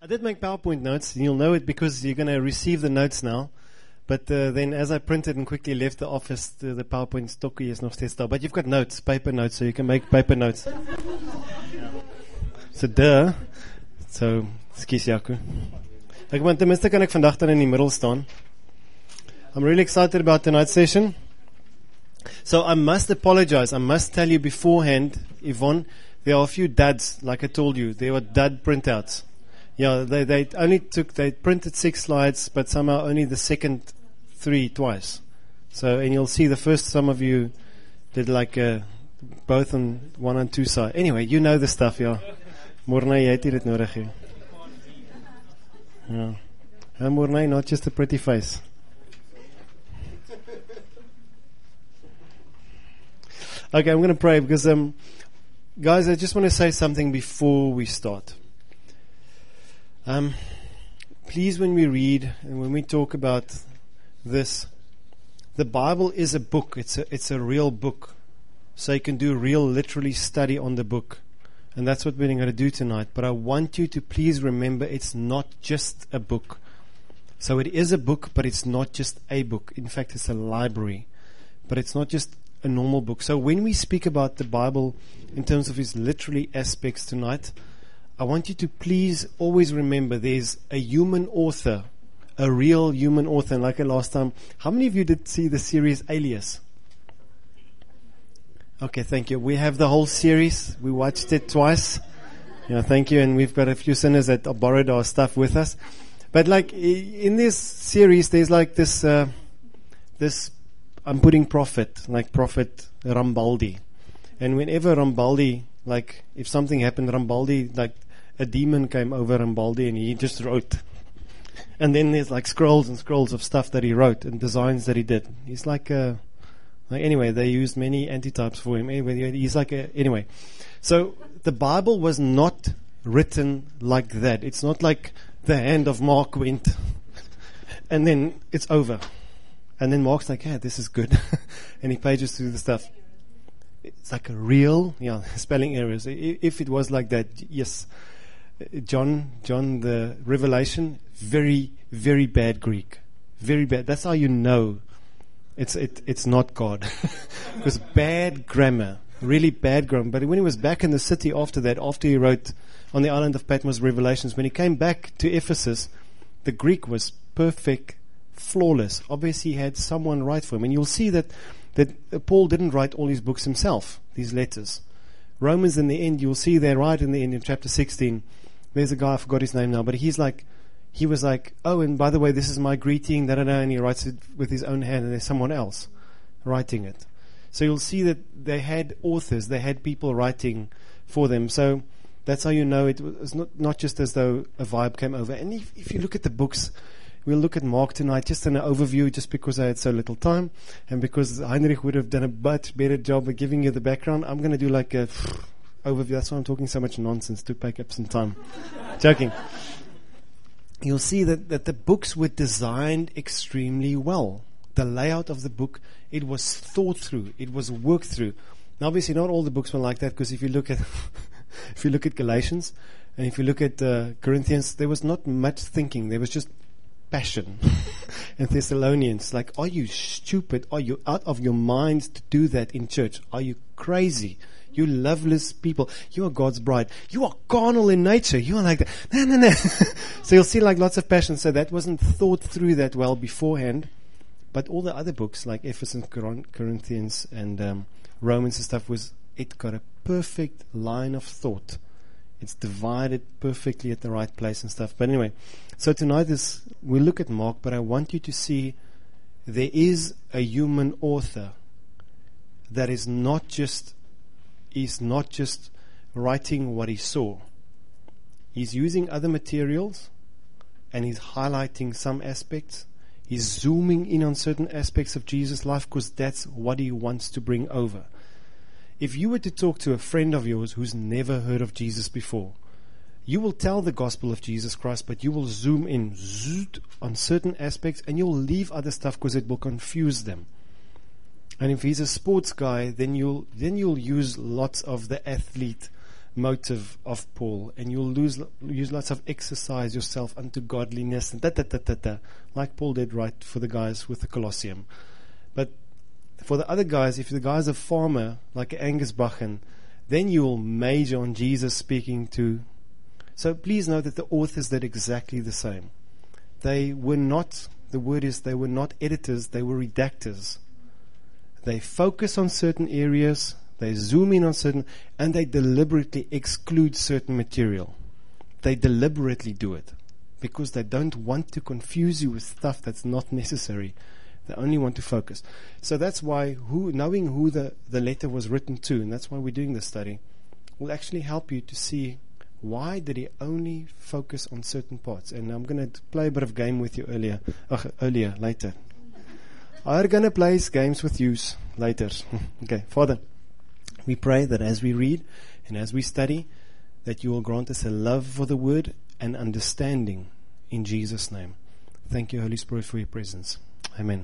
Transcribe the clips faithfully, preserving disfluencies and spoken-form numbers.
I did make PowerPoint notes, and you'll know it because you're going to receive the notes now. But uh, then as I printed and quickly left the office, the, the PowerPoint stokkie is nog steeds daar. But you've got notes, paper notes, so you can make paper notes. So, duh. So, excuse Jaco. Ek want ten minste kan ek vandag dan in die middel staan. I'm really excited about tonight's session. So I must apologize. I must tell you beforehand, Yvonne, there are a few duds, like I told you. There were dud printouts. Yeah, they, they only took, they printed six slides, but somehow only the second three twice. So, and you'll see the first, some of you did like uh, both on one and two side. Anyway, you know the stuff, yeah. Mornay, jy het dit nodig, ja. Yeah. And Mornay, not just a pretty face. Okay, I'm going to pray because, um, guys, I just want to say something before we start. Um, please, when we read and when we talk about this, the Bible is a book. It's a, it's a real book. So you can do real, literally study on the book. And that's what we're going to do tonight. But I want you to please remember it's not just a book. So it is a book, but it's not just a book. In fact, it's a library. But it's not just a normal book. So when we speak about the Bible in terms of its literary aspects tonight, I want you to please always remember there's a human author, a real human author. And like last time, how many of you did see the series Alias? Okay, thank you. We have the whole series. We watched it twice. Yeah, thank you. And we've got a few sinners that borrowed our stuff with us. But like in this series, there's like this, uh, this, I'm putting prophet, like Prophet Rambaldi. And whenever Rambaldi, like if something happened, Rambaldi, like a demon came over Rambaldi and he just wrote. And then there's like scrolls and scrolls of stuff that he wrote and designs that he did. He's like a, like anyway, they used many antitypes for him. Anyway, he's like a, anyway. So the Bible was not written like that. It's not like the hand of Mark went and then it's over. And then Mark's like, yeah, this is good. And he pages through the stuff. It's like a real, yeah, spelling errors. If it was like that, yes. John, John, the Revelation, very, very bad Greek. Very bad. That's how you know it's it, it's not God. It was bad grammar. Really bad grammar. But when he was back in the city after that, after he wrote on the island of Patmos Revelations, when he came back to Ephesus, the Greek was perfect, flawless. Obviously, he had someone write for him. And you'll see that, that Paul didn't write all his books himself, these letters. Romans, in the end, you'll see there right in the end, in chapter sixteen, there's a guy, I forgot his name now, but he's like, he was like, oh, and by the way, this is my greeting, da da da, and he writes it with his own hand, and there's someone else writing it. So you'll see that they had authors, they had people writing for them. So that's how you know it was not, not just as though a vibe came over. And if, if you look at the books, we'll look at Mark tonight, just in an overview, just because I had so little time, and because Heinrich would have done a much better job of giving you the background. I'm going to do like a overview. That's why I'm talking so much nonsense, to take up some time. Joking. You'll see that, that the books were designed extremely well. The layout of the book, it was thought through, it was worked through. Now, obviously, not all the books were like that, because if you look at if you look at Galatians and if you look at uh, Corinthians, there was not much thinking. There was just passion. And Thessalonians, like, are you stupid? Are you out of your minds to do that in church? Are you crazy? You loveless people. You are God's bride. You are carnal in nature. You are like that. No, no, no. So you'll see like lots of passion. So that wasn't thought through that well beforehand. But all the other books like Ephesians, Corinthians, and um, Romans and stuff, was it got a perfect line of thought. It's divided perfectly at the right place and stuff. But anyway, so tonight is we look at Mark, but I want you to see there is a human author that is not just He's not just writing what he saw. He's using other materials and he's highlighting some aspects. He's zooming in on certain aspects of Jesus' life because that's what he wants to bring over. If you were to talk to a friend of yours who's never heard of Jesus before, you will tell the gospel of Jesus Christ, but you will zoom in zoot, on certain aspects and you'll leave other stuff because it will confuse them. And if he's a sports guy, then you'll then you'll use lots of the athlete motive of Paul, and you'll lose, use lots of exercise yourself unto godliness, and da, da, da, da, da, like Paul did right for the guys with the Colosseum. But for the other guys, if the guy's a farmer, like Angus Buchan, then you will major on Jesus speaking to. So please note that the authors did exactly the same. They were not, the word is, they were not editors, they were redactors. They focus on certain areas, they zoom in on certain, and they deliberately exclude certain material. They deliberately do it because they don't want to confuse you with stuff that's not necessary. They only want to focus. So that's why who, knowing who the, the letter was written to, and that's why we're doing this study, will actually help you to see why did he only focus on certain parts. And I'm going to play a bit of game with you earlier, uh, earlier, later. I'm going to play games with you later. Okay, Father, we pray that as we read and as we study, that you will grant us a love for the word and understanding in Jesus' name. Thank you, Holy Spirit, for your presence. Amen.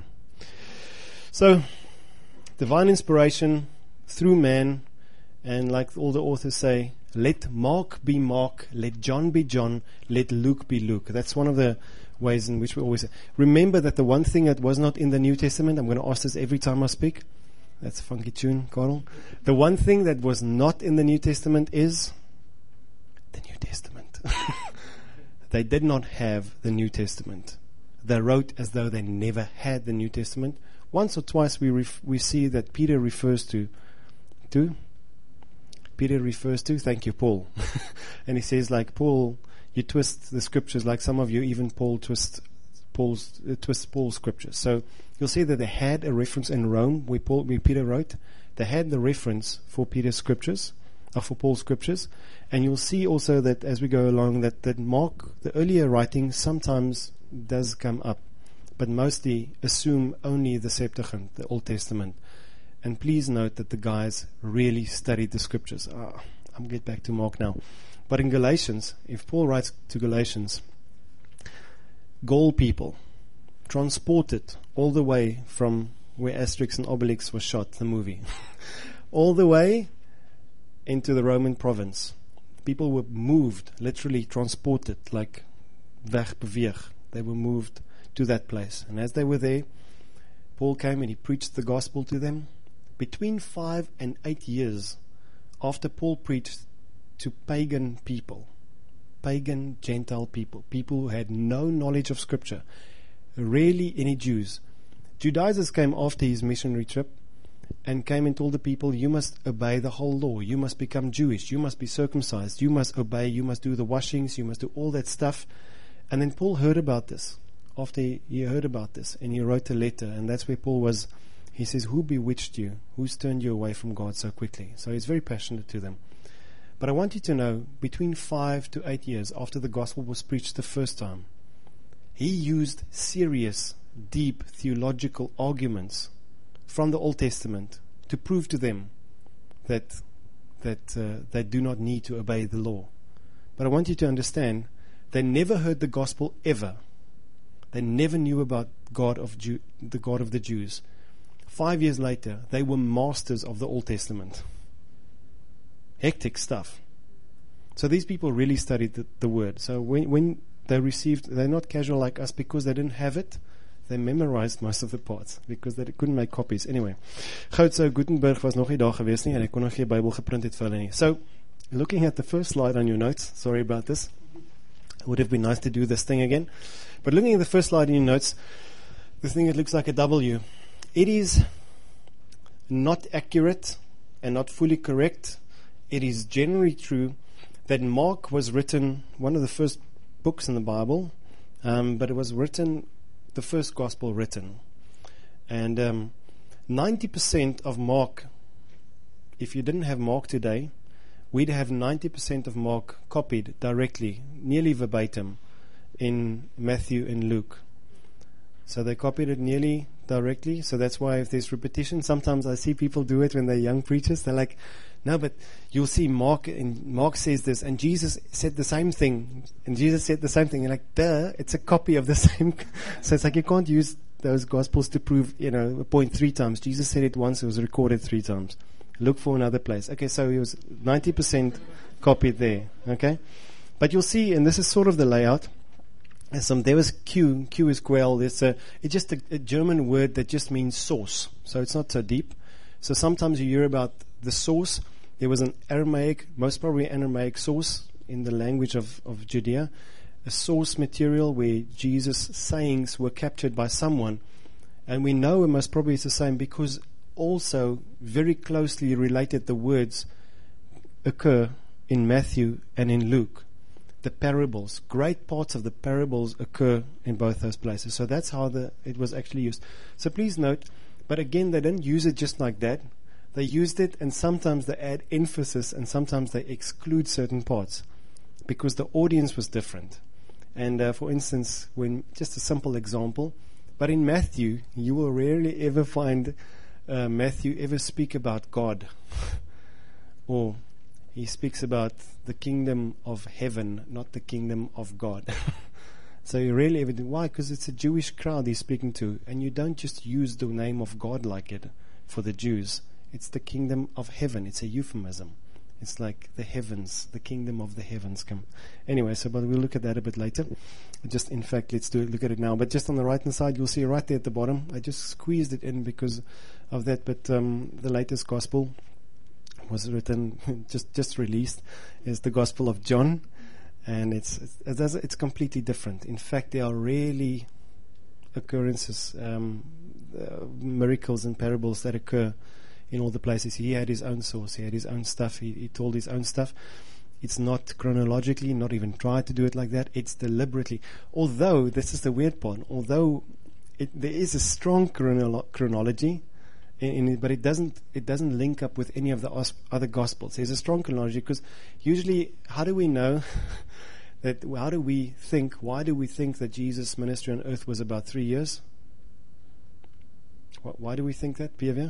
So, divine inspiration through man, and like all the authors say, let Mark be Mark, let John be John, let Luke be Luke. That's one of the ways in which we always say. Remember that the one thing that was not in the New Testament, I'm going to ask this every time I speak. That's a funky tune, Carl. The one thing that was not in the New Testament is the New Testament. They did not have the New Testament. They wrote as though they never had the New Testament. Once or twice we ref- we see that Peter refers to, to? Peter refers to, thank you, Paul. And he says, like, Paul, you twist the scriptures, like some of you, even Paul twist Paul's uh, twist Paul's scriptures. So you'll see that they had a reference in Rome where Paul, where Peter wrote. They had the reference for Peter's scriptures, or for Paul's scriptures, and you'll see also that as we go along that that Mark, the earlier writing, sometimes does come up, but mostly assume only the Septuagint, the Old Testament. And please note that the guys really studied the scriptures. Oh, I'm going to get back to Mark now. But in Galatians, if Paul writes to Galatians, Gaul people transported all the way from where Asterix and Obelix was shot, the movie, all the way into the Roman province. People were moved, literally transported, like wegbeweeg. They were moved to that place. And as they were there, Paul came and he preached the gospel to them. Between five and eight years after Paul preached to pagan people, pagan Gentile people, people who had no knowledge of Scripture, rarely any Jews. Judaizers came after his missionary trip and came and told the people, you must obey the whole law, you must become Jewish, you must be circumcised, you must obey, you must do the washings, you must do all that stuff. And then Paul heard about this. After he, he heard about this, and he wrote a letter, and that's where Paul was. He says, who bewitched you? Who's turned you away from God so quickly? So he's very passionate to them. But I want you to know, between five to eight years after the gospel was preached the first time, he used serious, deep theological arguments from the Old Testament to prove to them that that uh, they do not need to obey the law. But I want you to understand, they never heard the gospel ever. They never knew about God of Jew, the God of the Jews. Five years later, they were masters of the Old Testament. Hectic stuff. So these people really studied the, the word. So when, when they received, they're not casual like us because they didn't have it. They memorized most of the parts because they couldn't make copies. Anyway, goed, so Gutenberg was nog nie daar gewees nie en hy kon nog nie Bybel geprint het vir hulle nie. So, looking at the first slide on your notes, sorry about this. It would have been nice to do this thing again. But looking at the first slide in your notes, this thing that looks like a W, it is not accurate and not fully correct. It is generally true that Mark was written, one of the first books in the Bible, um, but it was written, the first gospel written. And um, ninety percent of Mark, if you didn't have Mark today, we'd have ninety percent of Mark copied directly, nearly verbatim, in Matthew and Luke. So they copied it nearly directly. So that's why if there's repetition, sometimes I see people do it when they're young preachers. They're like, no, but you'll see Mark, and Mark says this, and Jesus said the same thing, and Jesus said the same thing. You're like, duh, it's a copy of the same. So it's like you can't use those gospels to prove, you know, a point three times. Jesus said it once, it was recorded three times. Look for another place. Okay, so it was ninety percent copied there. Okay? But you'll see, and this is sort of the layout. And some, there was Q, Q is quell. It's, a, it's just a, a German word that just means source. So it's not so deep. So sometimes you hear about the source. There was an Aramaic, most probably an Aramaic source in the language of, of Judea, a source material where Jesus' sayings were captured by someone. And we know it most probably it's the same because also very closely related the words occur in Matthew and in Luke. The parables, great parts of the parables occur in both those places. So that's how the it was actually used. So please note, but again, they didn't use it just like that. They used it, and sometimes they add emphasis, and sometimes they exclude certain parts because the audience was different. And uh, for instance, when just a simple example, but in Matthew, you will rarely ever find uh, Matthew ever speak about God, or he speaks about the kingdom of heaven, not the kingdom of God. So you rarely ever do. Why? Because it's a Jewish crowd he's speaking to, and you don't just use the name of God like it for the Jews. It's the kingdom of heaven. It's a euphemism. It's like the heavens, the kingdom of the heavens come. Anyway, so but we'll look at that a bit later. Just in fact, let's do it, look at it now. But just on the right hand side, you'll see right there at the bottom. I just squeezed it in because of that. But um, the latest gospel was written, just just released, is the Gospel of John, and it's it's, it's completely different. In fact, there are rarely occurrences, um, uh, miracles and parables that occur in all the places. He had his own source. He had his own stuff. He, he told his own stuff. It's not chronologically, not even tried to do it like that. It's deliberately. Although, this is the weird part, although it, there is a strong chronolo- chronology, in, in it, but it doesn't it doesn't link up with any of the os- other Gospels. There's a strong chronology because usually, how do we know that, how do we think, why do we think that Jesus' ministry on earth was about three years? Why, why do we think that, Pierre?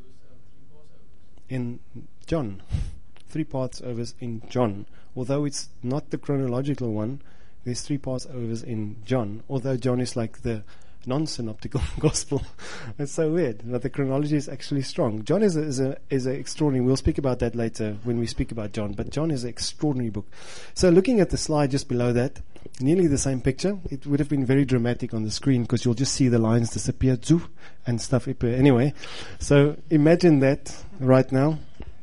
In John. Three Passovers in John. Although it's not the chronological one, there's three Passovers in John. Although John is like the non-synoptical gospel. It's so weird. But the chronology is actually strong. John is a, is a is an extraordinary. We'll speak about that later when we speak about John. But John is an extraordinary book. So looking at the slide just below that, nearly the same picture. It would have been very dramatic on the screen because you'll just see the lines disappear, zoo, and stuff appear. Anyway, so imagine that right now.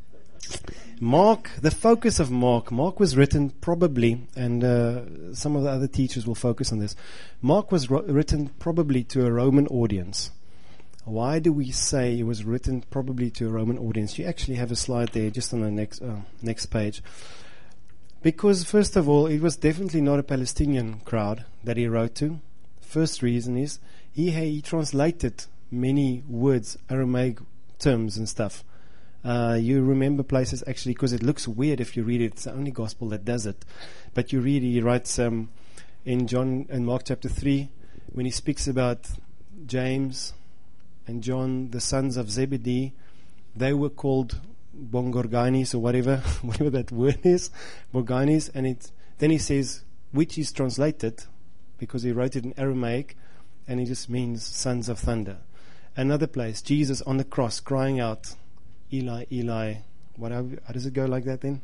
Mark, the focus of Mark. Mark was written probably, and uh, some of the other teachers will focus on this. Mark was ro- written probably to a Roman audience. Why do we say it was written probably to a Roman audience? You actually have a slide there just on the next uh, next page. Because, first of all, it was definitely not a Palestinian crowd that he wrote to. First reason is he, he translated many words, Aramaic terms and stuff. Uh, you remember places actually, because it looks weird if you read it. It's the only gospel that does it. But you read, he writes um, in John and Mark chapter three, when he speaks about James and John, the sons of Zebedee, they were called Bongorganis or whatever, whatever that word is, Borganis, and it, then he says, which is translated, because he wrote it in Aramaic, and it just means sons of thunder. Another place, Jesus on the cross crying out, Eli, Eli, what, how does it go like that then?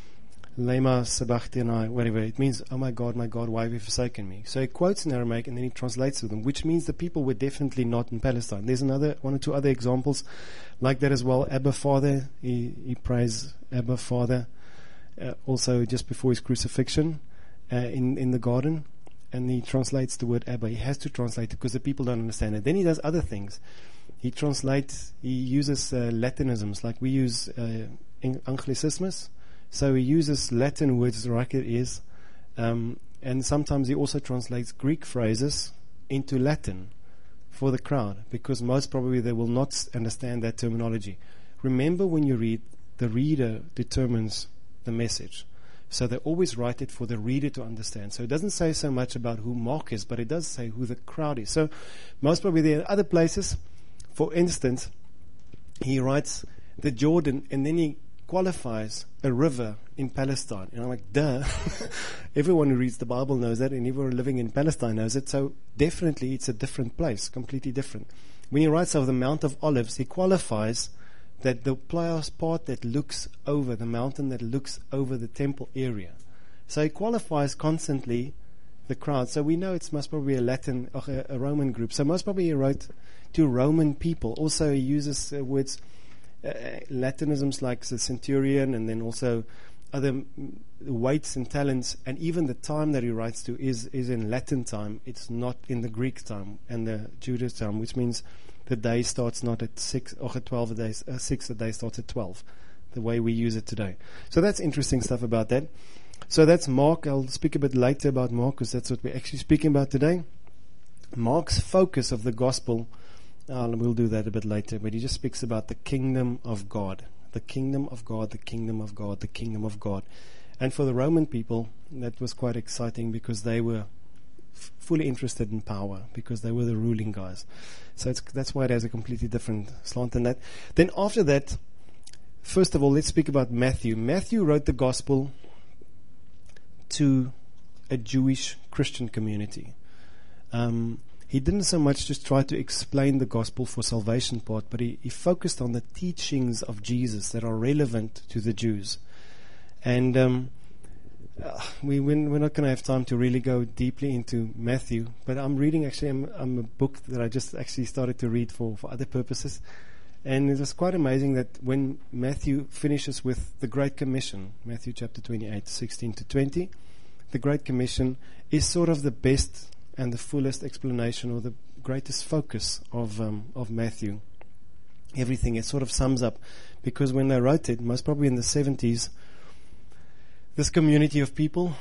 Lema sabachthani, whatever. It means, oh my God, my God, why have you forsaken me? So he quotes in Aramaic and then he translates to them, which means the people were definitely not in Palestine. There's another, one or two other examples like that as well. Abba Father, he, he prays Abba Father, uh, also just before his crucifixion uh, in, in the garden. And he translates the word Abba. He has to translate it because the people don't understand it. Then he does other things. He translates, he uses uh, Latinisms, like we use uh, Anglicisms. So he uses Latin words like it is. Um, and sometimes he also translates Greek phrases into Latin for the crowd, because most probably they will not understand that terminology. Remember, when you read, the reader determines the message. So they always write it for the reader to understand. So it doesn't say so much about who Mark is, but it does say who the crowd is. So most probably there are other places. For instance, he writes the Jordan, and then he qualifies a river in Palestine. And I'm like, duh. Everyone who reads the Bible knows that, and everyone living in Palestine knows it. So definitely it's a different place, completely different. When he writes of the Mount of Olives, he qualifies that the Pleios part that looks over, the mountain that looks over the temple area. So he qualifies constantly the crowd. So we know it must probably be a Latin or a, a Roman group. So most probably he wrote to Roman people. Also he uses uh, words, uh, Latinisms like the centurion, and then also other m- weights and talents, and even the time that he writes to is, is in Latin time. It's not in the Greek time and the Jewish time, which means the day starts not at six or at twelve a day, uh, six a day starts at twelve, the way we use it today. So that's interesting stuff about that. So that's Mark. I'll speak a bit later about Mark because that's what we're actually speaking about today. Mark's focus of the gospel, uh, we'll do that a bit later, but he just speaks about the kingdom of God. The kingdom of God, the kingdom of God, the kingdom of God. And for the Roman people, that was quite exciting because they were f- fully interested in power, because they were the ruling guys. So it's, that's why it has a completely different slant than that. Then after that, first of all, let's speak about Matthew. Matthew wrote the gospel to a Jewish Christian community. Um, he didn't so much just try to explain the gospel for salvation part, but he, he focused on the teachings of Jesus that are relevant to the Jews. And um, uh, we, we're not going to have time to really go deeply into Matthew, but I'm reading actually I'm, I'm a book that I just actually started to read for, for other purposes. And it was quite amazing that when Matthew finishes with the Great Commission, Matthew chapter twenty-eight, sixteen to twenty, the Great Commission is sort of the best and the fullest explanation, or the greatest focus of um, of Matthew. Everything, it sort of sums up, because when they wrote it, most probably in the seventies, this community of people,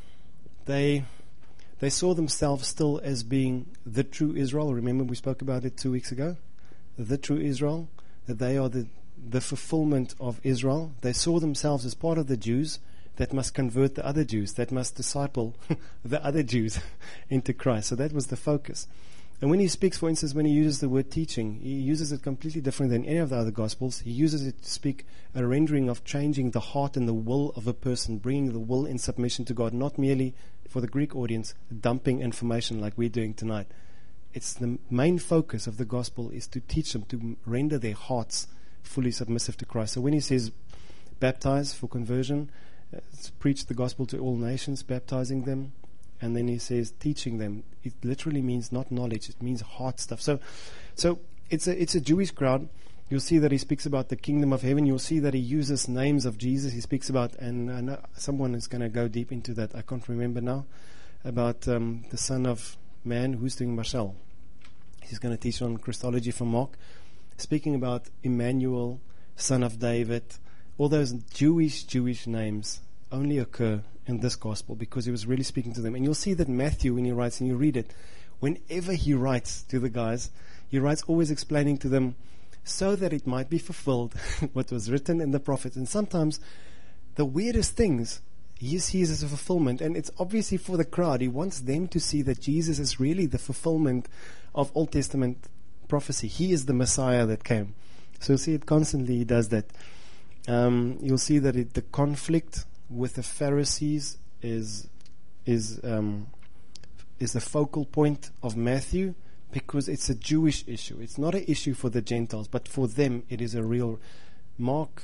they they saw themselves still as being the true Israel. Remember we spoke about it two weeks ago? The true Israel, that they are the, the fulfillment of Israel. They saw themselves as part of the Jews that must convert the other Jews, that must disciple the other Jews into Christ. So that was the focus. And when he speaks, for instance, when he uses the word teaching, he uses it completely different than any of the other Gospels. He uses it to speak a rendering of changing the heart and the will of a person, bringing the will in submission to God, not merely, for the Greek audience, dumping information like we're doing tonight. It's the main focus of the gospel is to teach them to render their hearts fully submissive to Christ. So when he says baptize for conversion, uh, preach the gospel to all nations, baptizing them, and then he says teaching them, it literally means not knowledge, it means heart stuff. So so it's a it's a Jewish crowd. You'll see that he speaks about the kingdom of heaven. You'll see that he uses names of Jesus. He speaks about, and I know someone is going to go deep into that, I can't remember now, about um, the Son of Man. Who's doing Marcel? He's going to teach on Christology from Mark, speaking about Emmanuel, Son of David. All those Jewish, Jewish names only occur in this gospel because he was really speaking to them. And you'll see that Matthew, when he writes, and you read it, whenever he writes to the guys, he writes always explaining to them so that it might be fulfilled what was written in the prophets. And sometimes the weirdest things he sees as a fulfillment, and it's obviously for the crowd. He wants them to see that Jesus is really the fulfillment of Old Testament prophecy. He is the Messiah that came. So you'll see it constantly, he does that. Um, you'll see that it, the conflict with the Pharisees is is um, is the focal point of Matthew, because it's a Jewish issue. It's not an issue for the Gentiles, but for them it is a real. Mark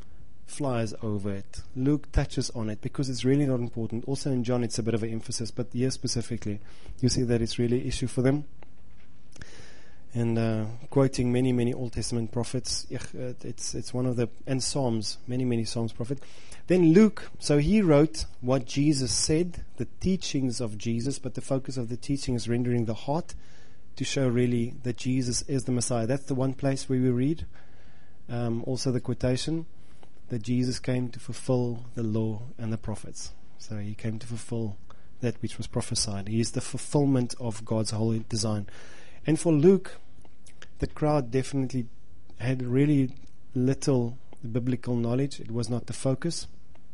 flies over it. Luke touches on it because it's really not important. Also in John it's a bit of an emphasis, but here specifically you see that it's really an issue for them. And uh, quoting many, many Old Testament prophets, it's it's one of the, and Psalms, many, many Psalms prophet. Then Luke, so he wrote what Jesus said, the teachings of Jesus, but the focus of the teaching is rendering the heart to show really that Jesus is the Messiah. That's the one place where we read. Um, also the quotation that Jesus came to fulfill the law and the prophets. So he came to fulfill that which was prophesied. He is the fulfillment of God's whole design. And for Luke, the crowd definitely had really little biblical knowledge. It was not the focus.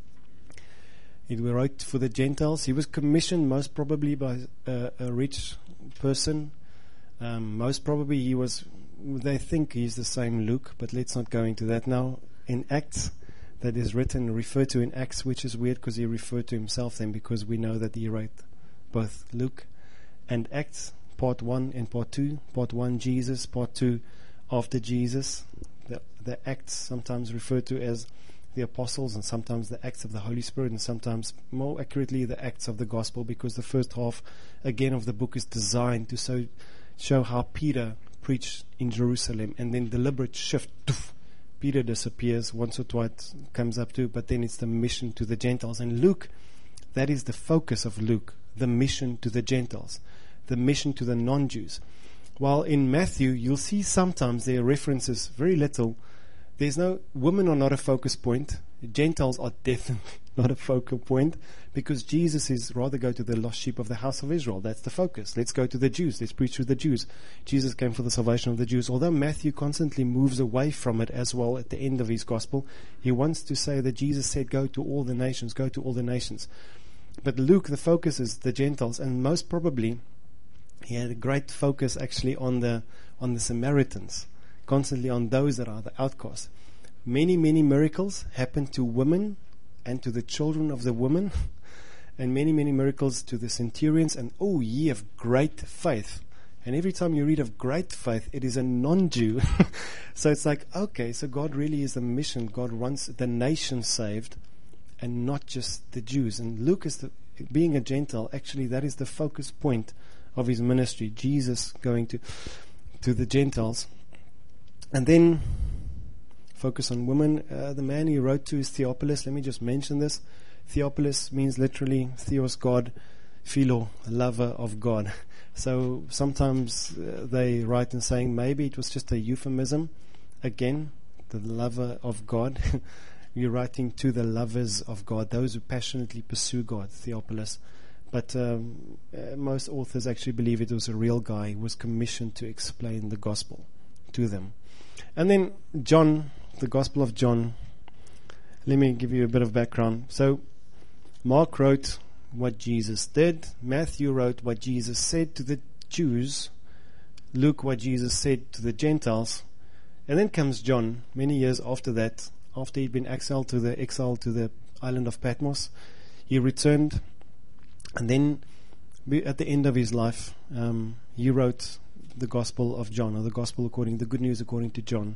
It was wrote for the Gentiles. He was commissioned most probably by uh, a rich person. Um, most probably he was, they think he's the same Luke, but let's not go into that now. In Acts, that is written, referred to in Acts, which is weird because he referred to himself then, because we know that he wrote both Luke and Acts. Part one and part two. Part one, Jesus. Part two, after Jesus. The, the Acts sometimes referred to as the apostles, and sometimes the Acts of the Holy Spirit, and sometimes more accurately the Acts of the Gospel, because the first half again of the book is designed to so, show how Peter preached in Jerusalem, and then deliberate shift. Doof, Peter disappears once or twice, comes up to, but then it's the mission to the Gentiles. And Luke, that is the focus of Luke, the mission to the Gentiles, the mission to the non-Jews. While in Matthew, you'll see sometimes there are references, very little. There's no, women are not a focus point. Gentiles are definitely not a focal point, because Jesus is rather go to the lost sheep of the house of Israel. That's the focus. Let's go to the Jews. Let's preach to the Jews. Jesus came for the salvation of the Jews. Although Matthew constantly moves away from it as well at the end of his gospel, he wants to say that Jesus said, go to all the nations, go to all the nations. But Luke, the focus is the Gentiles, and most probably he had a great focus actually on the on the Samaritans, constantly on those that are the outcasts. Many, many miracles happened to women and to the children of the women, and many, many miracles to the centurions. And oh, ye of great faith. And every time you read of great faith, it is a non-Jew. So it's like, okay, so God really is the mission. God wants the nation saved, and not just the Jews. And Luke is the, being a Gentile, actually that is the focus point of his ministry. Jesus going to to the Gentiles. And then focus on women. Uh, the man he wrote to is Theophilus. Let me just mention this. Theophilus means literally Theos, God, Philo, lover of God. So sometimes uh, they write in saying maybe it was just a euphemism. Again, the lover of God. You're writing to the lovers of God, those who passionately pursue God, Theophilus. But um, uh, most authors actually believe it was a real guy who was commissioned to explain the gospel to them. And then John, the Gospel of John. Let me give you a bit of background. So Mark wrote what Jesus did. Matthew wrote what Jesus said to the Jews. Luke, what Jesus said to the Gentiles. And then comes John, many years after that, after he'd been exiled to the exiled to the island of Patmos. He returned, and then at the end of his life, um, he wrote the Gospel of John, or the Gospel according, the Good News according to John.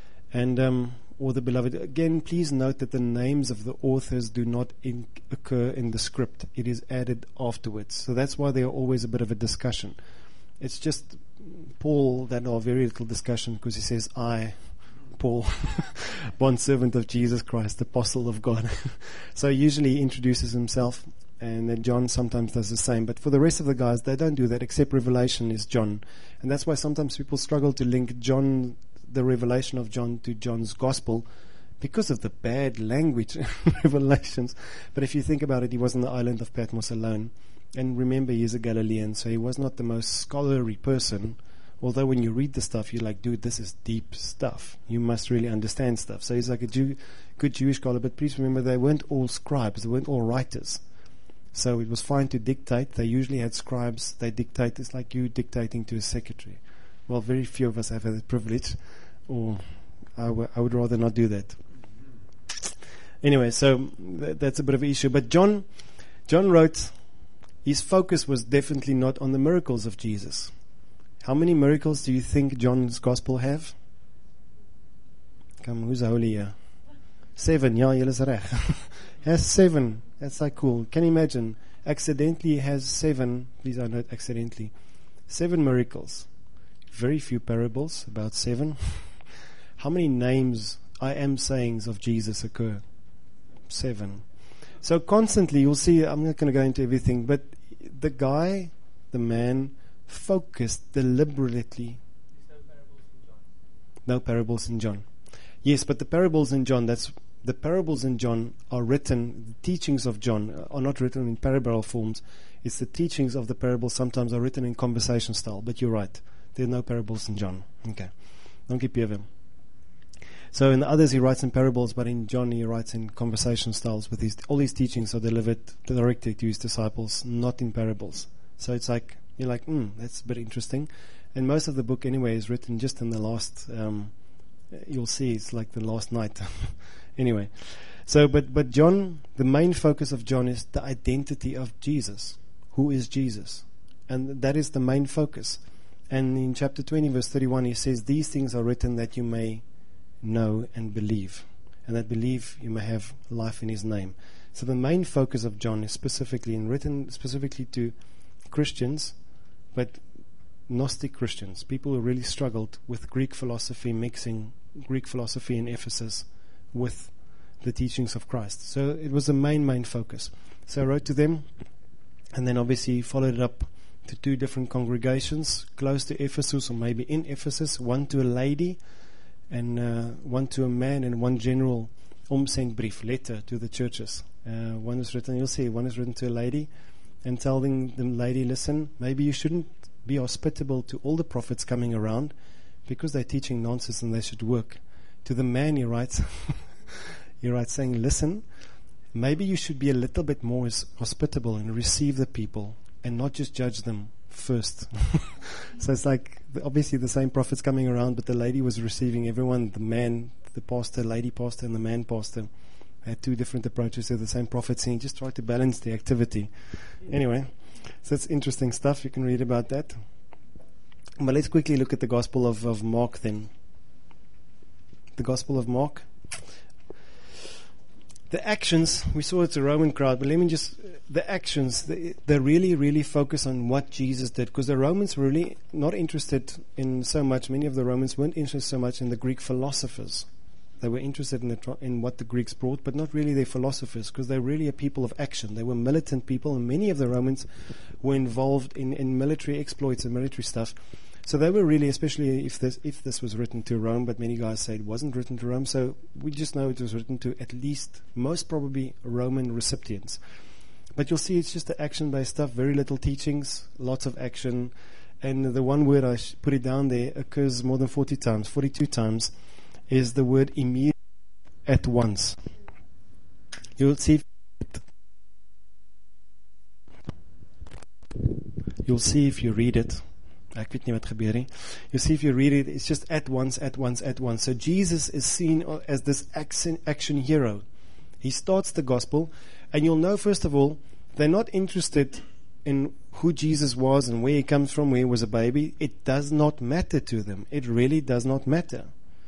And um, or the Beloved. Again, please note that the names of the authors do not in, occur in the script. It is added afterwards. So that's why there are always a bit of a discussion. It's just Paul that are very little discussion, because he says, I, Paul, bondservant of Jesus Christ, apostle of God. So he usually introduces himself, and then John sometimes does the same. But for the rest of the guys, they don't do that, except Revelation is John. And that's why sometimes people struggle to link John, the revelation of John, to John's gospel, because of the bad language revelations. But if you think about it, he was on the island of Patmos alone. And remember, he is a Galilean, so he was not the most scholarly person. Although when you read the stuff, you're like, dude, this is deep stuff. You must really understand stuff. So he's like a Jew, good Jewish scholar. But please remember, they weren't all scribes. They weren't all writers. So it was fine to dictate. They usually had scribes. They dictate. It's like you dictating to a secretary. Well, very few of us have that privilege. Or I, w- I would rather not do that. Anyway, so th- that's a bit of an issue. But John, John wrote, his focus was definitely not on the miracles of Jesus. How many miracles do you think John's gospel have? Come, who's holy here? Seven, ja, julle is reg. Has seven. That's like cool. Can you imagine? Accidentally has seven, please don't note accidentally, seven miracles. Very few parables, about seven. How many names, I am sayings of Jesus occur? Seven. So constantly, you'll see, I'm not going to go into everything, but the guy, the man, focused deliberately. There's no parables in John. No parables in John. Yes, but the parables in John, that's the parables in John are written, the teachings of John are not written in parable forms. It's the teachings of the parables sometimes are written in conversation style, but you're right. There are no parables in John. Okay. Don't keep you So in the others he writes in parables, but in John he writes in conversation styles. With his all his teachings are delivered directly to his disciples, not in parables. So it's like you're like, hmm, that's a bit interesting. And most of the book anyway is written just in the last. Um, you'll see it's like the last night. Anyway, so but but John, the main focus of John is the identity of Jesus. Who is Jesus? And that is the main focus. And in chapter twenty, verse thirty-one, he says, "These things are written that you may know, and believe. And that believe you may have life in his name. So the main focus of John is specifically, and written specifically to Christians, but Gnostic Christians, people who really struggled with Greek philosophy, mixing Greek philosophy in Ephesus with the teachings of Christ. So it was the main, main focus. So I wrote to them, and then obviously followed it up to two different congregations close to Ephesus, or maybe in Ephesus, one to a lady, and uh, one to a man, and one general omsendbrief, letter to the churches. Uh, one is written, you'll see, one is written to a lady, and telling the lady, listen, maybe you shouldn't be hospitable to all the prophets coming around, because they're teaching nonsense and they should work. To the man, he writes, he writes saying, listen, maybe you should be a little bit more hospitable and receive the people and not just judge them first. So it's like, obviously the same prophets coming around, but the lady was receiving everyone, the man, the pastor, lady pastor, and the man pastor. They had two different approaches to the same prophecy, and just try to balance the activity. Anyway, so it's interesting stuff. You can read about that. But let's quickly look at the Gospel of, of Mark then. The Gospel of Mark. The actions, we saw it's a Roman crowd, but let me just, the actions, they, they really, really focus on what Jesus did, because the Romans were really not interested in so much, many of the Romans weren't interested so much in the Greek philosophers. They were interested in, the, in what the Greeks brought, but not really their philosophers, because they're really a people of action. They were militant people, and many of the Romans were involved in, in military exploits and military stuff. So they were really, especially if this if this was written to Rome, but many guys say it wasn't written to Rome, so we just know it was written to at least, most probably, Roman recipients. But you'll see it's just the action-based stuff, very little teachings, lots of action, and the one word, I sh- put it down there, occurs more than forty times, forty-two times, is the word immediately, at once. You'll see You'll see if you read it. Ek weet nie wat gebeur nie. You see if you read it, it's just at once, at once, at once. So Jesus is seen as this action, action hero. He starts the gospel, and you'll know, first of all, they're not interested in who Jesus was and where he comes from, where he was a baby. It does not matter to them. It really does not matter.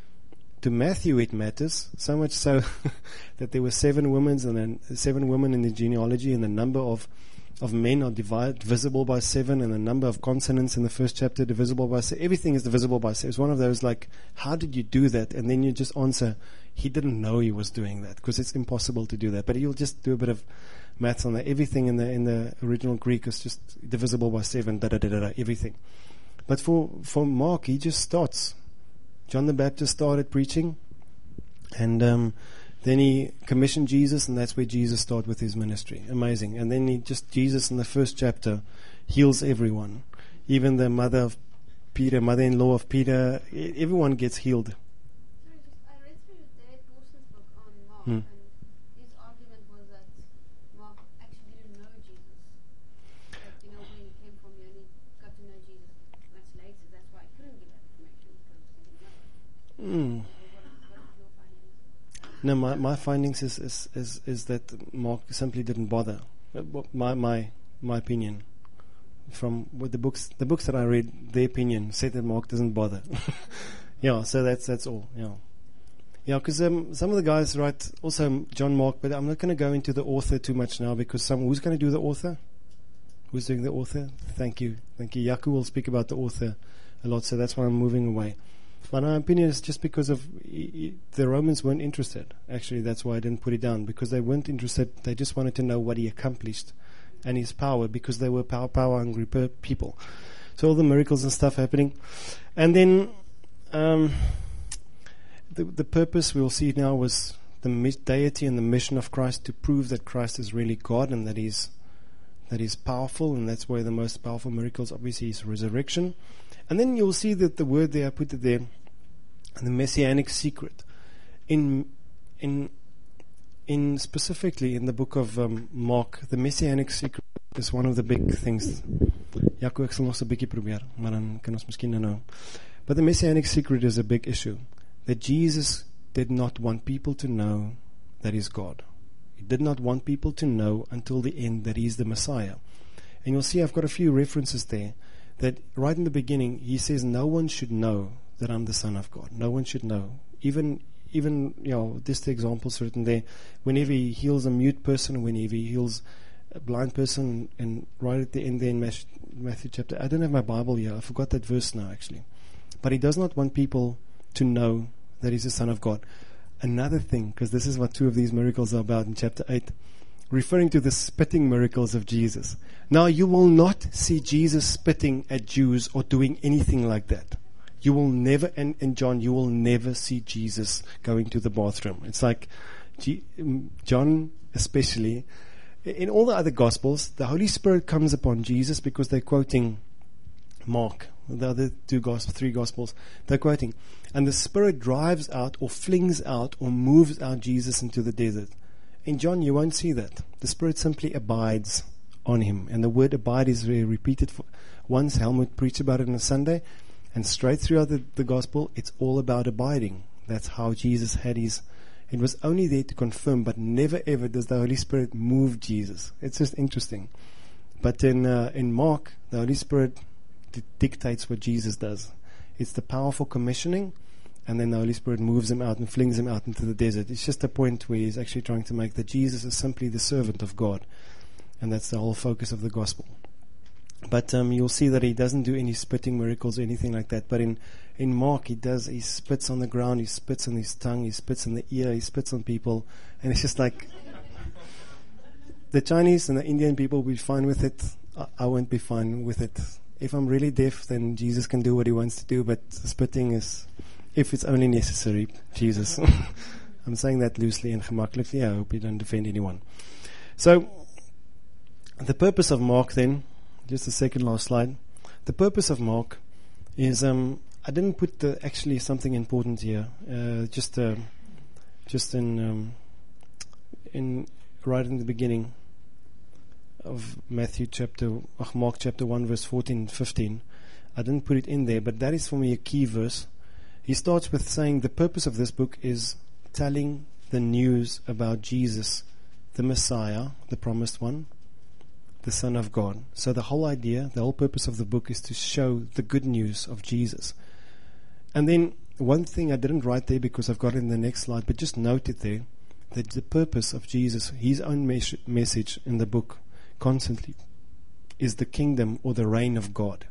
To Matthew it matters, so much so that there were seven women and then seven women in the genealogy, and the number of of men are divided, divisible by seven, and the number of consonants in the first chapter divisible by seven. Everything is divisible by seven. It's one of those like, how did you do that? And then you just answer, he didn't know he was doing that, because it's impossible to do that. But you'll just do a bit of maths on that. Everything in the in the original Greek is just divisible by seven, da da da da, da everything. But for, for Mark, he just starts. John the Baptist started preaching, and um, then he commissioned Jesus, and that's where Jesus started with his ministry. Amazing. And then he just, Jesus in the first chapter heals everyone. Even the mother of Peter, mother-in-law of Peter, everyone gets healed. Sorry, just, I read through Dave Dawson's book on Mark, Hmm. and his argument was that Mark actually didn't know Jesus. That, you know, when he came from, he only got to know Jesus much later. That's why he couldn't give that information, because he didn't know. Mm. What, what is your findings? No, my, my findings is, is, is, is that Mark simply didn't bother. My my my opinion from what the books the books that I read, their opinion said that Mark doesn't bother. Yeah, so that's that's all. Yeah, yeah, because um, some of the guys write also John Mark, but I'm not going to go into the author too much now, because some who's going to do the author? Who's doing the author? Thank you, thank you. Yaku will speak about the author a lot, so that's why I'm moving away. But my opinion is just because of e- e- the Romans weren't interested. Actually, that's why I didn't put it down, because they weren't interested. They just wanted to know what he accomplished and his power, because they were power, power hungry per- people. So all the miracles and stuff happening, and then um, the the purpose we'll see now was the mi- deity and the mission of Christ, to prove that Christ is really God and that he's that he's powerful, and that's why the most powerful miracles obviously is resurrection. And then you'll see that the word there, I put it there, the messianic secret. In in in specifically in the book of um, Mark, the messianic secret is one of the big things. Jaco, ek sal nog so 'n bietjie probeer, maar dan kan ons miskien nou. But the messianic secret is a big issue. That Jesus did not want people to know that he's God. He did not want people to know until the end that he's the Messiah. And you'll see I've got a few references there, that right in the beginning, he says, no one should know that I'm the Son of God. No one should know. Even, even you know, just the examples written there. Whenever he heals a mute person, whenever he heals a blind person, and right at the end there in Matthew, Matthew chapter, I don't have my Bible here. I forgot that verse now, actually. But he does not want people to know that he's the Son of God. Another thing, because this is what two of these miracles are about in chapter eight, referring to the spitting miracles of Jesus. Now, you will not see Jesus spitting at Jews or doing anything like that. You will never, and, and John, you will never see Jesus going to the bathroom. It's like G, John especially. In all the other Gospels, the Holy Spirit comes upon Jesus because they're quoting Mark, the other two gospels, three Gospels. They're quoting. And the Spirit drives out or flings out or moves out Jesus into the desert. In John, you won't see that. The Spirit simply abides on him. And the word abide is re- repeated for once. Helmut preached about it on a Sunday. And straight throughout the, the Gospel, it's all about abiding. That's how Jesus had his... It was only there to confirm, but never ever does the Holy Spirit move Jesus. It's just interesting. But in uh, in Mark, the Holy Spirit d- dictates what Jesus does. It's the powerful commissioning, and then the Holy Spirit moves him out and flings him out into the desert. It's just a point where he's actually trying to make that Jesus is simply the servant of God. And that's the whole focus of the gospel. But um, you'll see that he doesn't do any spitting miracles or anything like that. But in, in Mark, he does. He spits on the ground. He spits on his tongue. He spits in the ear. He spits on people. And it's just like the Chinese and the Indian people will be fine with it. I, I won't be fine with it. If I'm really deaf, then Jesus can do what he wants to do. But spitting is, if it's only necessary, Jesus. I'm saying that loosely and gemakkelijkly. I hope you don't offend anyone. So the purpose of Mark then, just the second last slide. The purpose of Mark is, um, I didn't put the, actually something important here. Uh, just, uh, just in, um, in right in the beginning of Matthew chapter, uh, Mark chapter one, verse fourteen, fifteen. I didn't put it in there, but that is for me a key verse. He starts with saying the purpose of this book is telling the news about Jesus, the Messiah, the promised one, the Son of God. So the whole idea, the whole purpose of the book is to show the good news of Jesus. And then one thing I didn't write there because I've got it in the next slide, but just note it there, that the purpose of Jesus, his own mes- message in the book constantly, is the kingdom or the reign of God.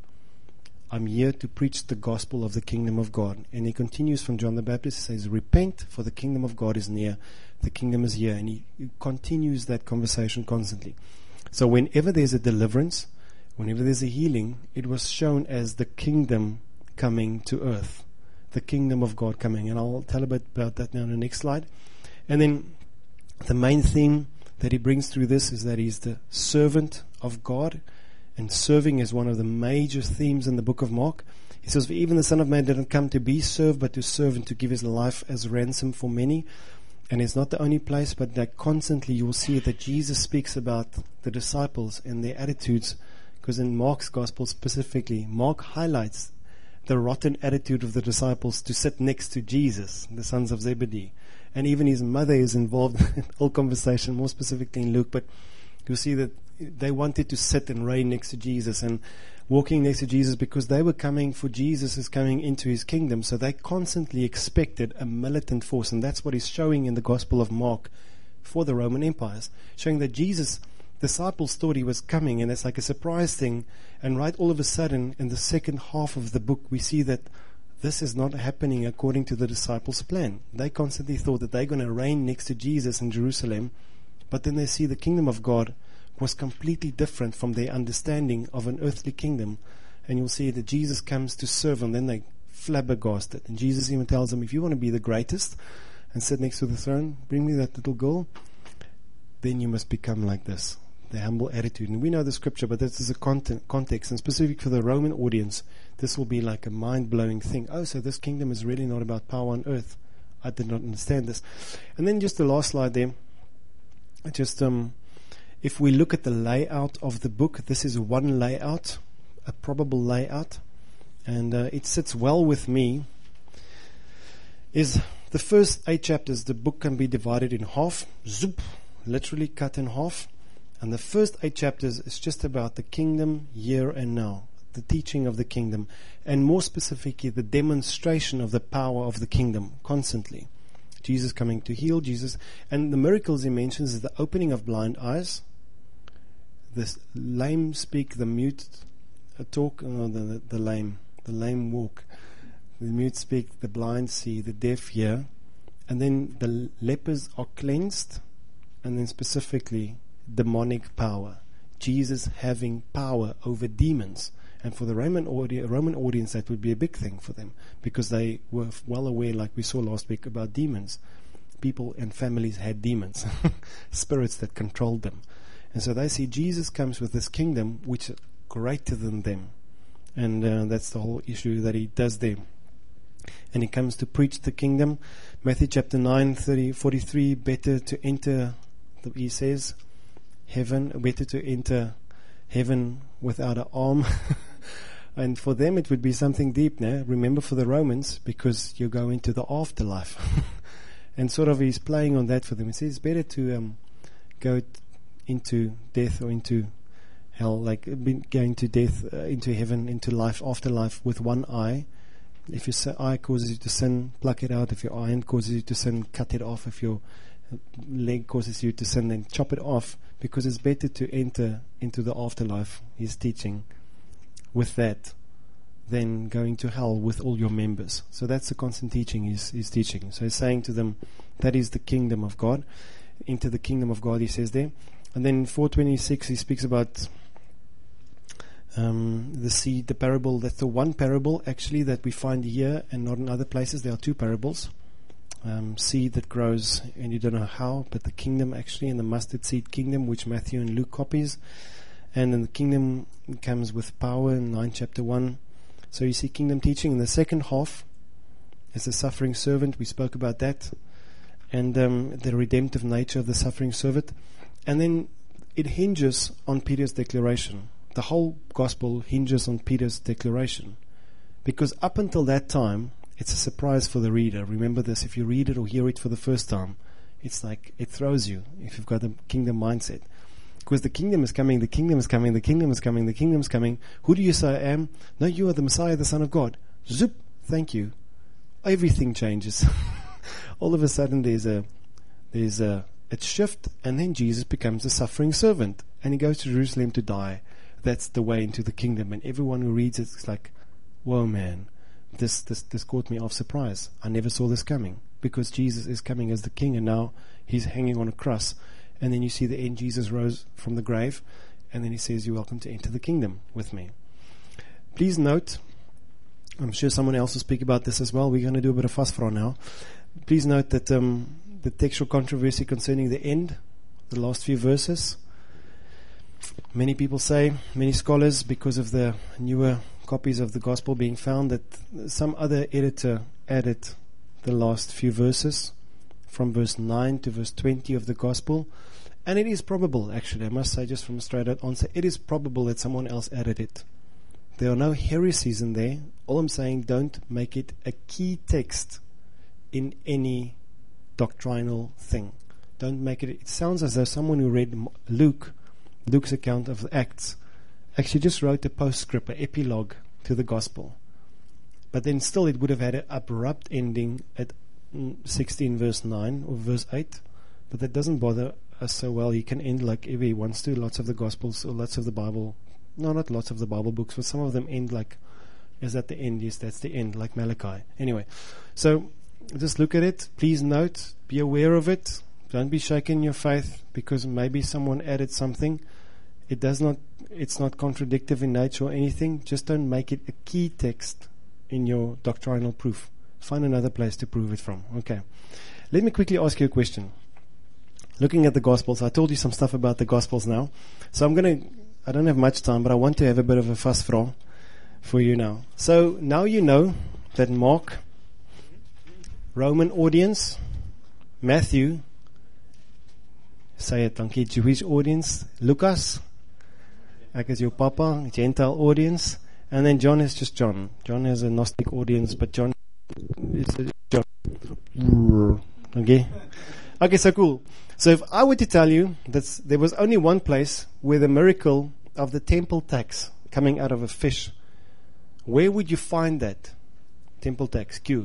I'm here to preach the gospel of the kingdom of God. And he continues from John the Baptist. He says, repent, for the kingdom of God is near. The kingdom is here. And he, he continues that conversation constantly. So whenever there's a deliverance, whenever there's a healing, it was shown as the kingdom coming to earth, the kingdom of God coming. And I'll tell a bit about that now in the next slide. And then the main theme that he brings through this is that he's the servant of God. And serving is one of the major themes in the book of Mark. He says, for even the Son of Man didn't come to be served, but to serve and to give his life as ransom for many. And it's not the only place, but that constantly you will see that Jesus speaks about the disciples and their attitudes, because in Mark's gospel specifically, Mark highlights the rotten attitude of the disciples to sit next to Jesus, the sons of Zebedee. And even his mother is involved in the whole conversation, more specifically in Luke. But you'll see that they wanted to sit and reign next to Jesus and walking next to Jesus because they were coming for Jesus is coming into his kingdom. So they constantly expected a militant force. And that's what he's showing in the Gospel of Mark for the Roman empires, showing that Jesus, disciples thought he was coming, and it's like a surprise thing. And right all of a sudden, in the second half of the book, we see that this is not happening according to the disciples' plan. They constantly thought that they're going to reign next to Jesus in Jerusalem, but then they see the kingdom of God was completely different from their understanding of an earthly kingdom. And you'll see that Jesus comes to serve them, then they flabbergasted. And Jesus even tells them, if you want to be the greatest and sit next to the throne, bring me that little girl, then you must become like this, the humble attitude. And we know the scripture, but this is a content, context, and specific for the Roman audience, this will be like a mind-blowing thing. Oh, so this kingdom is really not about power on earth. I did not understand this. And then just the last slide there, just um, if we look at the layout of the book, this is one layout, a probable layout, and uh, it sits well with me, is the first eight chapters, the book can be divided in half, zoop, literally cut in half, and the first eight chapters is just about the kingdom here and now. the teaching of the kingdom, and more specifically, the demonstration of the power of the kingdom constantly. Jesus coming to heal, Jesus, and the miracles he mentions is the opening of blind eyes, the lame speak, the mute talk, no, the, the, the lame, the lame walk, the mute speak, the blind see, the deaf hear, and then the lepers are cleansed, and then specifically demonic power. Jesus having power over demons. And for the Roman, audi- Roman audience, that would be a big thing for them, because they were f- well aware, like we saw last week, about demons. People and families had demons, spirits that controlled them. And so they see Jesus comes with this kingdom which is greater than them. And uh, that's the whole issue that he does there. And he comes to preach the kingdom. Matthew chapter nine, thirty, forty-three, better to enter, he says, heaven, better to enter heaven without an arm. And for them it would be something deep now. Remember, for the Romans, because you go into the afterlife. And sort of he's playing on that for them. He says it's better to um, go t- into death or into hell, like be- going to death, uh, into heaven, into life, afterlife with one eye. If your si- eye causes you to sin, pluck it out. If your eye causes you to sin, cut it off. If your leg causes you to sin, then chop it off, because it's better to enter into the afterlife, he's teaching, with that than going to hell with all your members. So that's the constant teaching he's, he's teaching. So he's saying to them, that is the kingdom of God. Into the kingdom of God, he says there. And then in four twenty-six he speaks about um, the seed, the parable. That's the one parable actually that we find here and not in other places. There are two parables. Um, seed that grows, and you don't know how, but the kingdom actually, and the mustard seed kingdom, which Matthew and Luke copies. And then the kingdom comes with power in nine chapter one. So you see kingdom teaching. In the second half is the suffering servant. We spoke about that. And um, the redemptive nature of the suffering servant. And then it hinges on Peter's declaration. The whole gospel hinges on Peter's declaration. Because up until that time, it's a surprise for the reader. Remember this, if you read it or hear it for the first time, it's like it throws you if you've got a kingdom mindset. Because the kingdom is coming, the kingdom is coming, the kingdom is coming, the kingdom is coming. Who do you say I am? No, you are the Messiah, the Son of God. Zoop, thank you. Everything changes. All of a sudden there's a there's a, a shift, and then Jesus becomes a suffering servant, and he goes to Jerusalem to die. That's the way into the kingdom. And everyone who reads it is like, whoa, man. This, this this caught me off surprise. I never saw this coming, because Jesus is coming as the king, and now he's hanging on a cross. And then you see the end, Jesus rose from the grave, and then he says, you're welcome to enter the kingdom with me. Please note, I'm sure someone else will speak about this as well. We're going to do a bit of fasfra now. Please note that um, the textual controversy concerning the end, the last few verses, many people say, many scholars, because of the newer copies of the gospel being found, that some other editor added the last few verses from verse nine to verse twenty of the gospel. And it is probable, actually, I must say, just from a straight out answer, it is probable that someone else added it. There are no heresies in there. All I'm saying, don't make it a key text in any doctrinal thing. Don't make it, it sounds as though someone who read Luke, Luke's account of the Acts, actually just wrote a postscript, an epilogue to the gospel. But then still it would have had an abrupt ending at sixteen verse nine or verse eight. But that doesn't bother us so well. He can end like ever he wants to. Lots of the gospels or lots of the Bible, no, not lots of the Bible books, but some of them end like, is that the end? Yes, that's the end, like Malachi. Anyway, so just look at it. Please note, be aware of it. Don't be shaken in your faith because maybe someone added something. It does not, it's not contradictive in nature or anything. Just don't make it a key text in your doctrinal proof. Find another place to prove it from. Okay. Let me quickly ask you a question. Looking at the Gospels, I told you some stuff about the Gospels now. So I'm going to, I don't have much time, but I want to have a bit of a fasvra for you now. So now you know that Mark, Roman audience, Matthew, say it, dankie, Jewish audience, Lucas, ek is your papa, Gentile audience, and then John is just John. John has a Gnostic audience, but John is John. Okay? Okay, so cool. So if I were to tell you that there was only one place where the miracle of the temple tax coming out of a fish Where would you find that? Temple tax, Q.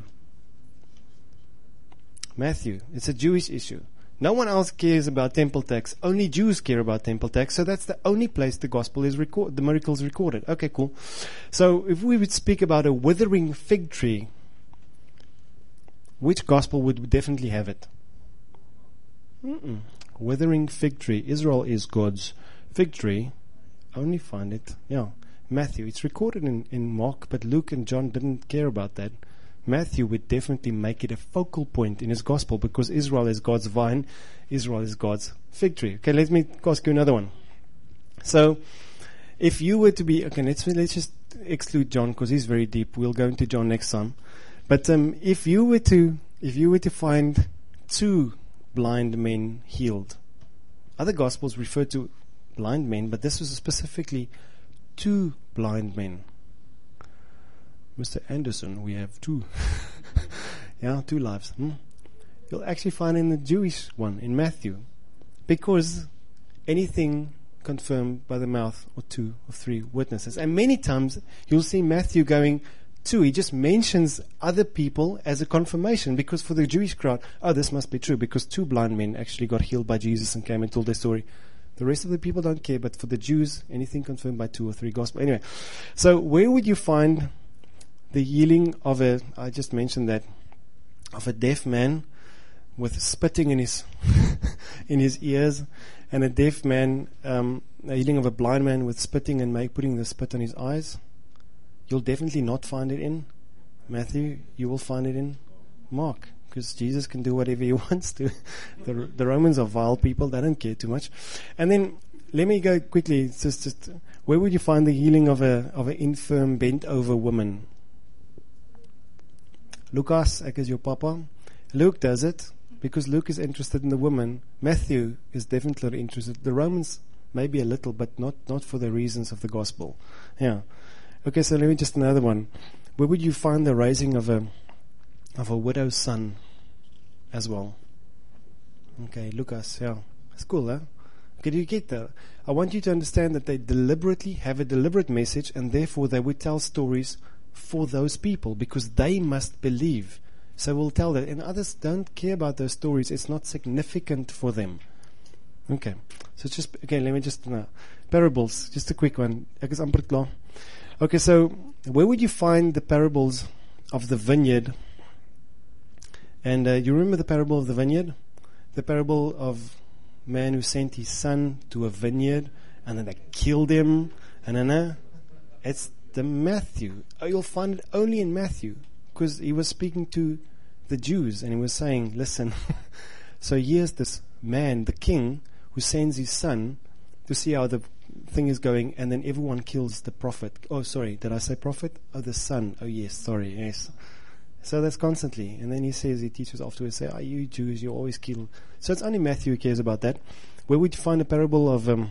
Matthew. It's a Jewish issue. No one else cares about temple tax. Only Jews care about temple tax. So that's the only place the gospel is record, the miracles recorded. Okay, cool. So if we would speak about a withering fig tree, which gospel would definitely have it? Mm-mm. Withering fig tree. Israel is God's fig tree. Only find it, yeah, Matthew. It's recorded in, in Mark, but Luke and John didn't care about that. Matthew would definitely make it a focal point in his gospel because Israel is God's vine, Israel is God's fig tree. Okay, let me ask you another one. So, if you were to be, okay, let's let's just exclude John because he's very deep. We'll go into John next time. But um, if you were to, if you were to find two blind men healed, other gospels refer to blind men, but this was specifically two blind men. Mister Anderson, we have two. yeah, two lives. Hmm? You'll actually find in the Jewish one, in Matthew. Because anything confirmed by the mouth of two or three witnesses. And many times you'll see Matthew going two. He just mentions other people as a confirmation. Because for the Jewish crowd, oh, this must be true. Because two blind men actually got healed by Jesus and came and told their story. The rest of the people don't care. But for the Jews, anything confirmed by two or three gospel. Anyway, so where would you find the healing of a, I just mentioned that, of a deaf man with spitting in his in his ears, and a deaf man, um, a healing of a blind man with spitting and make, putting the spit on his eyes? You'll definitely not find it in Matthew. You will find it in Mark, because Jesus can do whatever he wants to. the, the Romans are vile people. They don't care too much. And then let me go quickly. Just, just where would you find the healing of a of an infirm, bent over woman? Lucas, ek is your papa. Luke does it because Luke is interested in the woman. Matthew is definitely interested. The Romans maybe a little, but not, not for the reasons of the gospel. Yeah. Okay, so let me just another one. Where would you find the raising of a of a widow's son as well? Okay, Lucas, yeah. That's cool, huh? Okay, do you get that? I want you to understand that they deliberately have a deliberate message, and therefore they would tell stories for those people because they must believe. So we'll tell that. And others don't care about those stories. It's not significant for them. Okay. So just, okay, let me just, no. Parables, just a quick one. Ek is amper klaar. Okay, so where would you find the parables of the vineyard? And uh, you remember the parable of the vineyard? The parable of man who sent his son to a vineyard and then they killed him. And then uh, it's the Matthew. Oh, you'll find it only in Matthew because he was speaking to the Jews and he was saying, listen, so here's this man, the king, who sends his son to see how the thing is going, and then everyone kills the prophet. Oh, sorry, did I say prophet? Oh, the son. Oh, yes, sorry, yes. So that's constantly. And then he says, he teaches afterwards, say, oh, you Jews, you always kill. So it's only Matthew who cares about that. Where would you find a parable of um,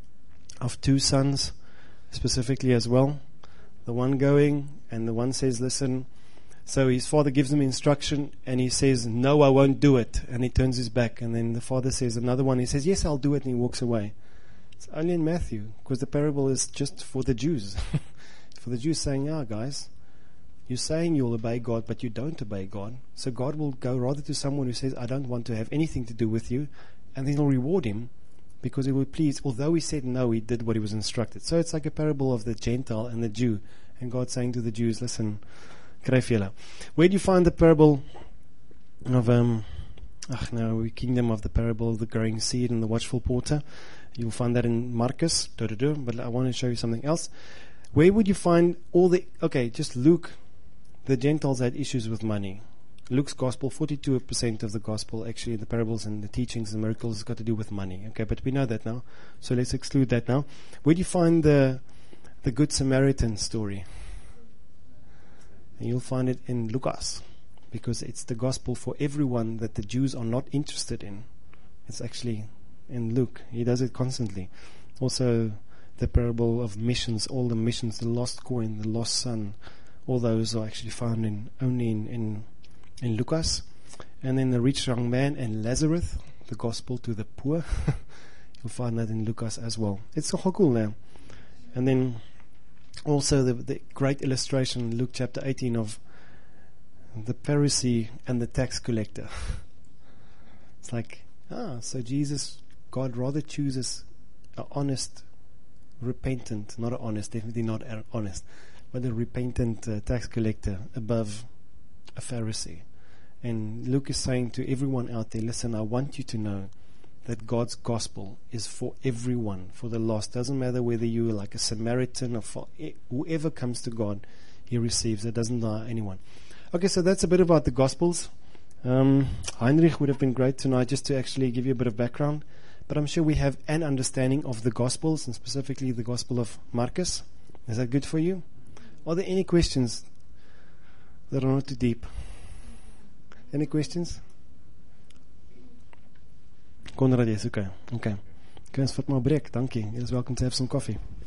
of two sons specifically as well? The one going, and the one says, listen. So his father gives him instruction, and he says, no, I won't do it. And he turns his back. And then the father says, another one, he says, yes, I'll do it, and he walks away. It's only in Matthew, because the parable is just for the Jews. For the Jews saying, yeah, guys, you're saying you'll obey God, but you don't obey God. So God will go rather to someone who says, I don't want to have anything to do with you, and then he'll reward him, because he will please. Although he said no, he did what he was instructed. So it's like a parable of the Gentile and the Jew, and God saying to the Jews, listen, kry vir julle. Where do you find the parable of, um, ach no, the kingdom of the parable of the growing seed and the watchful porter? You'll find that in Marcus, but I want to show you something else. Where would you find all the, okay, just Luke, the Gentiles had issues with money. Luke's gospel, forty-two percent of the gospel, actually, the parables and the teachings and miracles has got to do with money. Okay, but we know that now, so let's exclude that now. Where do you find the the Good Samaritan story? And you'll find it in Lucas, because it's the gospel for everyone that the Jews are not interested in. It's actually in Luke. He does it constantly. Also, the parable of missions, all the missions, the lost coin, the lost son, all those are actually found in only in, in, in Lucas. And then the rich young man and Lazarus, the gospel to the poor. You'll find that in Lucas as well. It's so cool now. And then also the, the great illustration in Luke chapter eighteen of the Pharisee and the tax collector. It's like, ah, so Jesus, God rather chooses an honest, repentant, not an honest, definitely not a- honest, but a repentant uh, tax collector above a Pharisee. And Luke is saying to everyone out there, listen, I want you to know that God's gospel is for everyone, for the lost. Doesn't matter whether you're like a Samaritan or for e- whoever comes to God, he receives. It doesn't deny anyone. Okay, so that's a bit about the gospels. Um, Heinrich would have been great tonight just to actually give you a bit of background. But I'm sure we have an understanding of the gospels, and specifically the gospel of Marcus. Is that good for you? Are there any questions that are not too deep? Any questions? Konrad, yes, okay. Okay. Okay, ons vat maar 'n breek. Dankie. You're welcome to have some coffee.